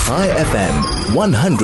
High FM,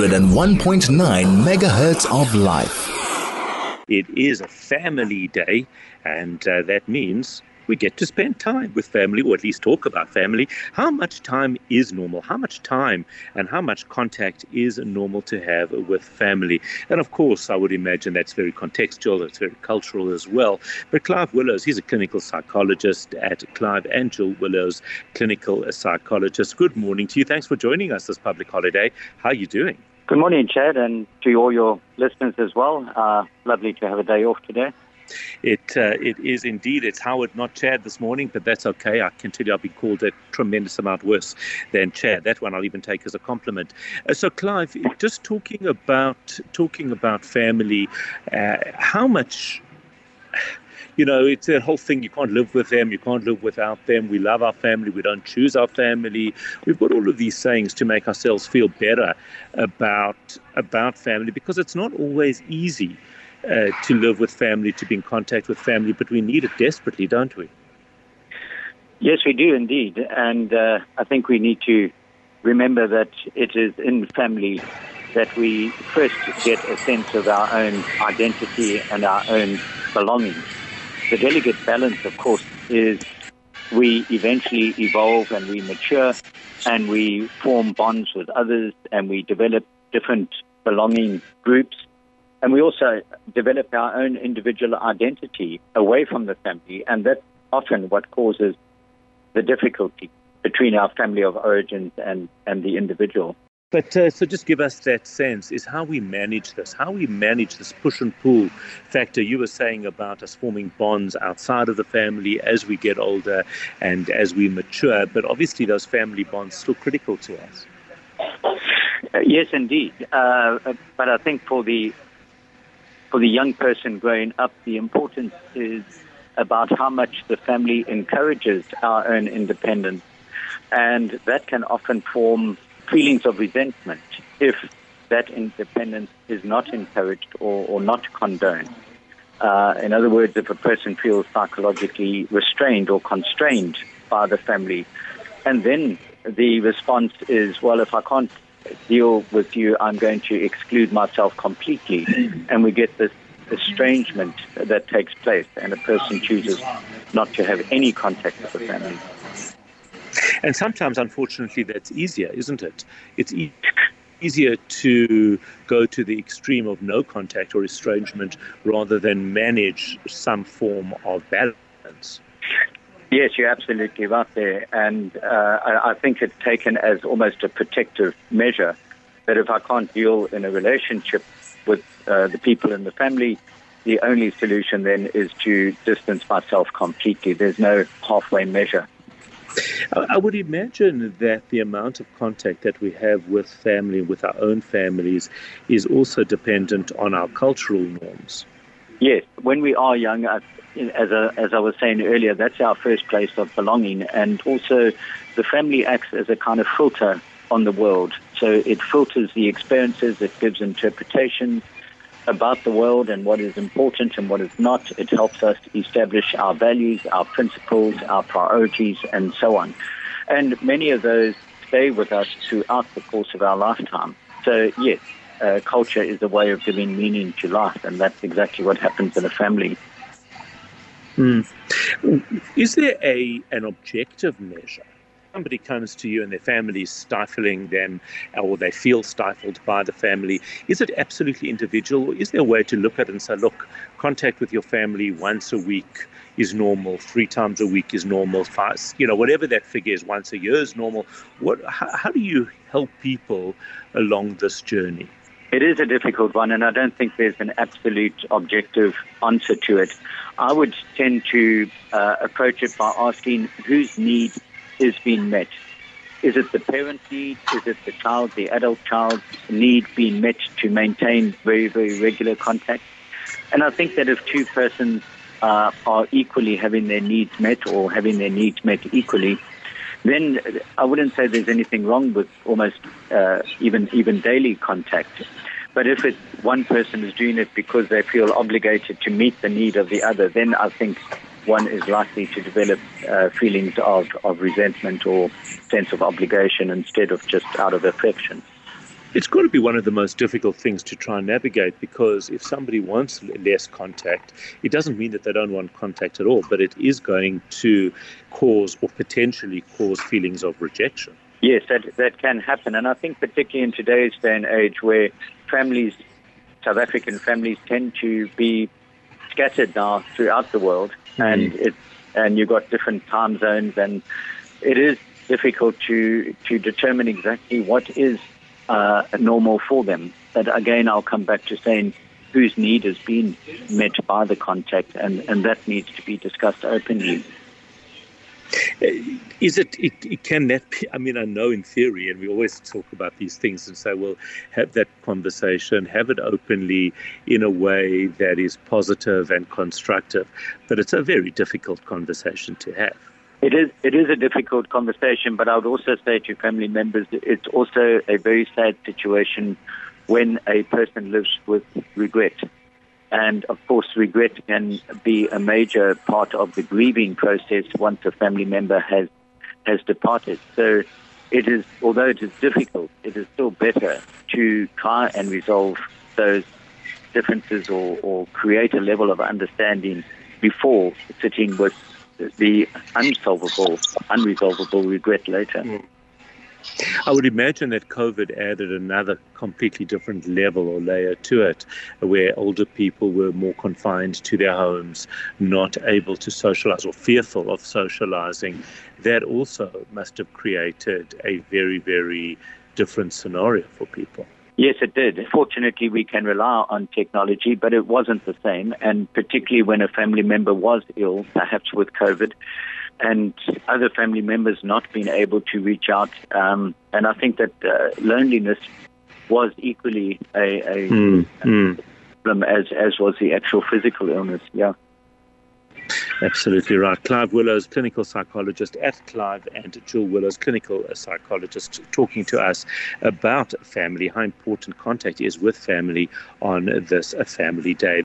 101.9 megahertz of life. It is a family day, and that means we get to spend time with family, or at least talk about family. How much time is normal? How much time and how much contact is normal to have with family? And of course, I would imagine that's very contextual, it's very cultural as well. But Clive Willows, he's a clinical psychologist at Clive and Jill Willows Clinical Psychologist. Good morning to you. Thanks for joining us this public holiday. How are you doing? Good morning, Chad, and to all your listeners as well. Lovely to have a day off today. It is indeed. It's Howard, not Chad, this morning, but that's okay. I can tell you I've been called a tremendous amount worse than Chad. That one I'll even take as a compliment. So, Clive, just talking about family, how much... You know, it's that whole thing, you can't live with them, you can't live without them, we love our family, we don't choose our family. We've got all of these sayings to make ourselves feel better about family, because it's not always easy to live with family, to be in contact with family, but we need it desperately, don't we? Yes, we do indeed. And I think we need to remember that it is in family that we first get a sense of our own identity and our own belonging. The delicate balance, of course, is we eventually evolve and we mature and we form bonds with others and we develop different belonging groups. And we also develop our own individual identity away from the family. And that's often what causes the difficulty between our family of origins and the individual. But so just give us that sense, is how we manage this push and pull factor. You were saying about us forming bonds outside of the family as we get older and as we mature, but obviously those family bonds are still critical to us. Yes, indeed. But I think for the young person growing up, the importance is about how much the family encourages our own independence. And that can often form feelings of resentment if that independence is not encouraged or not condoned. In other words, if a person feels psychologically restrained or constrained by the family, and then the response is, well, if I can't deal with you, I'm going to exclude myself completely. And we get this estrangement that takes place, and a person chooses not to have any contact with the family. And sometimes, unfortunately, that's easier, isn't it? It's easier to go to the extreme of no contact or estrangement rather than manage some form of balance. Yes, you're absolutely right there. And I think it's taken as almost a protective measure that if I can't deal in a relationship with the people in the family, the only solution then is to distance myself completely. There's no halfway measure. I would imagine that the amount of contact that we have with family, with our own families, is also dependent on our cultural norms. Yes, when we are young, as I was saying earlier, that's our first place of belonging. And also the family acts as a kind of filter on the world. So it filters the experiences, it gives interpretations about the world and what is important and what is not. It helps us establish our values, our principles, our priorities, and so on. And many of those stay with us throughout the course of our lifetime. So, yes, culture is a way of giving meaning to life, and that's exactly what happens in a family. Is there an objective measure? Somebody comes to you and their family is stifling them, or they feel stifled by the family. Is it absolutely individual, or is there a way to look at it and say, look, contact with your family once a week is normal, 3 times a week is normal, 5, whatever that figure is, once a year is normal? How do you help people along this journey? It is a difficult one, and I don't think there's an absolute objective answer to it. I would tend to approach it by asking whose need is being met. Is it the parent need? Is it the adult child's need being met to maintain very, very regular contact? And I think that if two persons are equally having their needs met or having their needs met equally, then I wouldn't say there's anything wrong with almost even daily contact. But if one person is doing it because they feel obligated to meet the need of the other, then I think one is likely to develop feelings of resentment or sense of obligation instead of just out of affection. It's got to be one of the most difficult things to try and navigate, because if somebody wants less contact, it doesn't mean that they don't want contact at all, but it is going to cause or potentially cause feelings of rejection. Yes, that can happen. And I think particularly in today's day and age where families, South African families, tend to be scattered now throughout the world, and you've got different time zones, and it is difficult to determine exactly what is normal for them. But again, I'll come back to saying whose need has been met by the contact, and that needs to be discussed openly. Can that be, I mean, I know in theory, and we always talk about these things and say, well, have that conversation, have it openly in a way that is positive and constructive, but it's a very difficult conversation to have. It is a difficult conversation, but I would also say to family members, it's also a very sad situation when a person lives with regret. And, of course, regret can be a major part of the grieving process once a family member has departed. So although it is difficult, it is still better to try and resolve those differences or create a level of understanding before sitting with the unresolvable regret later. I would imagine that COVID added another completely different level or layer to it, where older people were more confined to their homes, not able to socialize or fearful of socializing. That also must have created a very, very different scenario for people. Yes, it did. Fortunately, we can rely on technology, but it wasn't the same. And particularly when a family member was ill, perhaps with COVID, and other family members not being able to reach out. And I think that loneliness was equally a problem as was the actual physical illness. Yeah. Absolutely right. Clive Willows, clinical psychologist at Clive and Jill Willows, clinical psychologist, talking to us about family, how important contact is with family on this Family Day.